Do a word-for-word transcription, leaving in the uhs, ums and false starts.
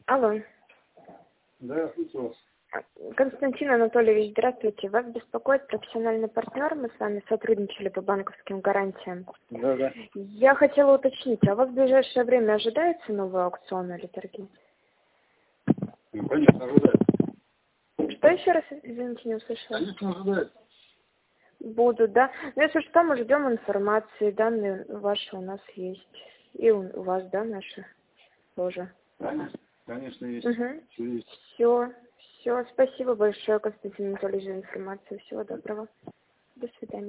Алло. Да, я слышу вас. Константин Анатольевич, здравствуйте. Вас беспокоит профессиональный партнер. Мы с вами сотрудничали по банковским гарантиям. Да, да. Я хотела уточнить, а у вас в ближайшее время ожидается новый аукцион или торги? Ну, конечно, ожидается. Что еще раз, извините, не услышала? Конечно, ожидается. Будут, да? Ну, если что, мы ждем информации, данные ваши у нас есть. И у у вас, да, наши тоже. Конечно, конечно, есть. Угу. Все есть. Все, все. Спасибо большое, Константин Анатольевич, за информацию. Всего доброго. До свидания.